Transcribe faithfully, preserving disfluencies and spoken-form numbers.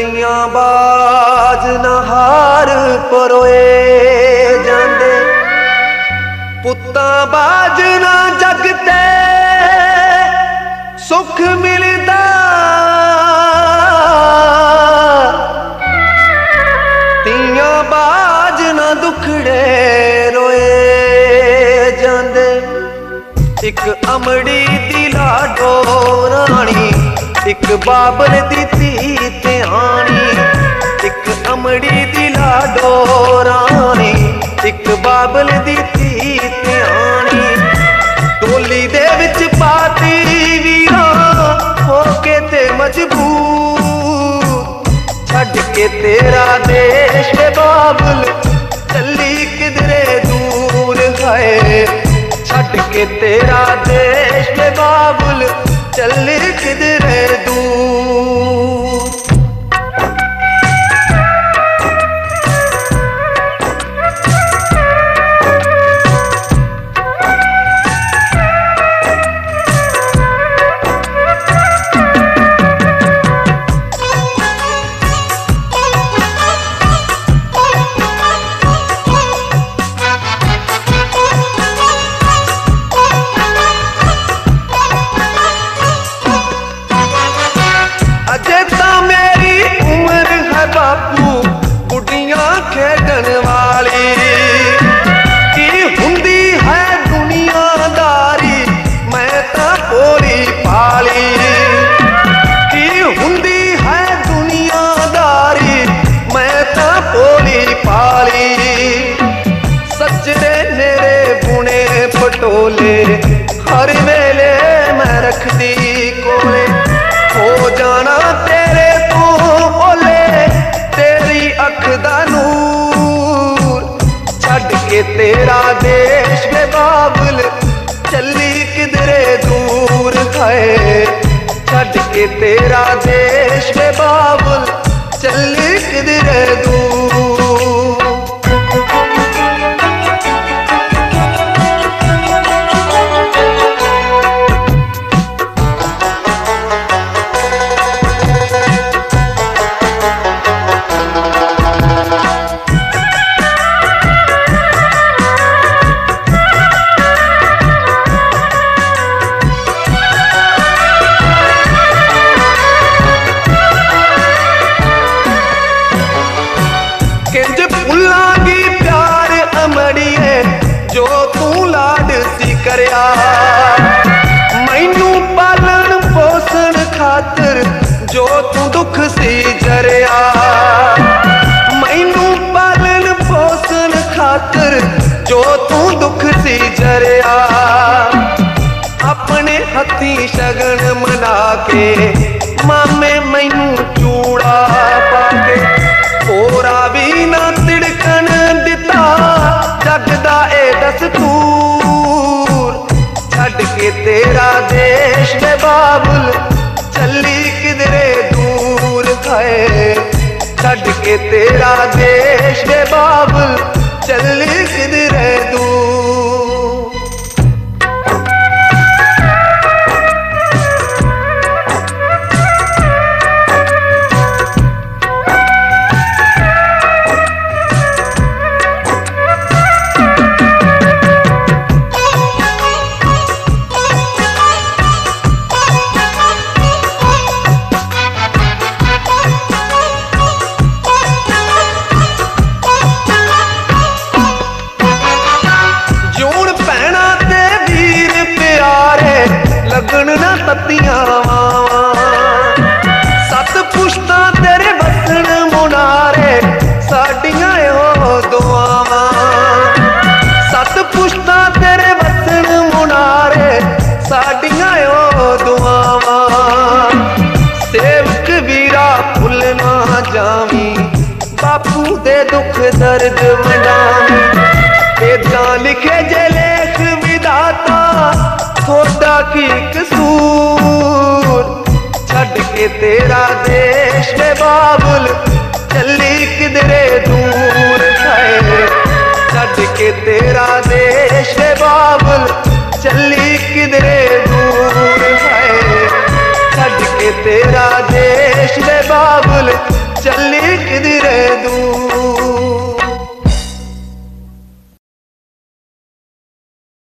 ਤੀਆਂ ਬਾਜ ਨਹਾਰ ਪਰੋਏ ਜਾਂਦੇ, ਪੁੱਤਾਂ ਬਾਜ ਨਾ ਜਗ ਤੇ ਸੁਖ ਮਿਲਦਾ, ਤੀਆਂ ਬਾਜ ਨਾ ਦੁਖੜੇ ਰੋਏ ਜਾਂਦੇ। ਇੱਕ ਅਮੜੀ ਦੀ ਲਾਡੋ ਰਾਣੀ, ਇੱਕ ਬਾਬਲ ਦੀ ਧੀ ਧਿਆਣੀ, ਇੱਕ ਅਮੜੀ ਦੀ ਲਾਡੋ ਰਾਣੀ, ਇੱਕ ਬਾਬਲ ਦੀ ਧੀ ਧਿਆਣੀ। ਟੋਲੀ ਦੇ ਵਿੱਚ ਪਾਤੀ ਵੀਰਾਂ ਹੋ ਕੇ ਤੇ ਮਜਬੂਰ, ਛੱਡ ਕੇ ਤੇਰਾ ਦੇਸ਼ ਵੇ ਬਾਬਲ ਚੱਲੀ ਕਿਧਰੇ ਦੂਰ ਹੈ, ਛੱਡ ਕੇ ਤੇਰਾ ਦੇਸ਼ ਵੇ ਬਾਬਲ ਚੱਲੀ ਕਿਧਰੇ ਦੂਰ। ਖੇਡਣ ਵਾਲੀ ਕੀ ਹੁੰਦੀ ਹੈ ਦੁਨੀਆਦਾਰੀ, ਮੈਂ ਤਾਂ ਭੋਲੀ ਭਾਲੀ। ਕੀ ਹੁੰਦੀ ਹੈ ਦੁਨੀਆਦਾਰੀ, ਮੈਂ ਤਾਂ ਭੋਲੀ ਭਾਲੀ। ਸੱਜਰੇ ਮੇਰੇ ਬੁਣੇ ਪਟੋਲੇ ਹਰ ਵੇਲੇ ਮੈਂ ਰੱਖਦੀ ਕੋਲੇ, ਹੋ ਜਾਣਾ ਤੇਰੇ ਤੋਂ ਓਲੇ ਤੇਰੀ ਅੱਖ ਦਾ ਨੂਰ, ਛੱਡ ਕੇ ਤੇਰਾ ਦੇਸ਼ ਵੇ ਬਾਬਲ ਚੱਲੀ ਕਿਧਰੇ ਦੂਰ ਹੈ, ਛੱਡ ਕੇ ਤੇਰਾ ਦੇਸ਼ ਵੇ ਬਾਬਲ ਚੱਲੀ ਕਿਧਰੇ ਦੂਰ। ਭੁੱਲਾਂਗੀ ਪਿਆਰ ਅਮੜੀਏ ਜੋ ਤੂੰ ਲਾਡ ਸੀ ਕਰਿਆ, ਮੈਨੂੰ ਪਾਲਣ ਪੋਸਣ ਖਾਤਰ ਜੋ ਤੂੰ ਦੁੱਖ ਸੀ ਜਰਿਆ। ਮੈਨੂੰ ਪਾਲਣ ਪੋਸਣ ਖਾਤਰ ਜੋ ਤੂੰ ਦੁੱਖ ਸੀ ਜਰਿਆ। ਆਪਣੇ ਹੱਥੀਂ ਸ਼ਗਨ ਮਨਾ ਕੇ ਮਾਮੇ ਮੈਨੂੰ ਚੂੜਾ ਪਾ ਕੇ, ਹੋਰਾ ਵੀ ਨਾ ਤਿੜਕਣ ਦਿੱਤਾ ਜੱਗ ਦਾ ਇਹ ਦਸਤੂਰ, ਛੱਡ ਕੇ ਤੇਰਾ ਦੇਸ਼ ਵੇ ਬਾਬਲ ਚੱਲੀ ਕਿਧਰੇ ਦੂਰ ਹੈ, ਛੱਡ ਕੇ ਤੇਰਾ ਦੇਸ਼ ਵੇ ਬਾਬਲ ਚੱਲੀ ਕਿਧਰੇ ਦੂਰ। ਲੱਗਣ ਨਾ ਤੱਤੀਆਂ ਵਾਵਾਂ, ਸੱਤ ਪੁਸ਼ਤਾਂ ਤੇਰੇ ਵਸਣ ਮੁਨਾਰੇ ਸਾਡੀਆਂ ਇਹੋ ਦੁਆਵਾਂ। ਸੱਤ ਪੁਸ਼ਤਾਂ ਤੇਰੇ ਵਸਣ ਮੁਨਾਰੇ ਸਾਡੀਆਂ ਇਹੋ ਦੁਆਵਾਂ। ਸੇਵਕ ਵੀਰਾ ਭੁੱਲ ਨਾ ਜਾਵੀਂ, ਬਾਪੂ ਦੇ ਦੁੱਖ ਦਰਦ ਵੰਡਾਵੀਂ। ਏਦਾਂ ਲਿਖੇ ਜੇ ਲੇਖ ਵਿਧਾਤਾ ਤੁਹਾਡਾ ਕੀ ਕਸੂਰ, ਛੱਡ ਕੇ ਤੇਰਾ ਦੇਸ਼ ਵੇ ਬਾਬਲ ਚੱਲੀ ਕਿਧਰੇ ਦੂਰ ਹੈ, ਛੱਡ ਕੇ ਤੇਰਾ ਦੇਸ਼ ਵੇ ਬਾਬਲ ਚੱਲੀ ਕਿਧਰੇ ਦੂਰ ਹੈ, ਛੱਡ ਕੇ ਤੇਰਾ ਦੇਸ਼ ਵੇ ਬਾਬਲ ਚੱਲੀ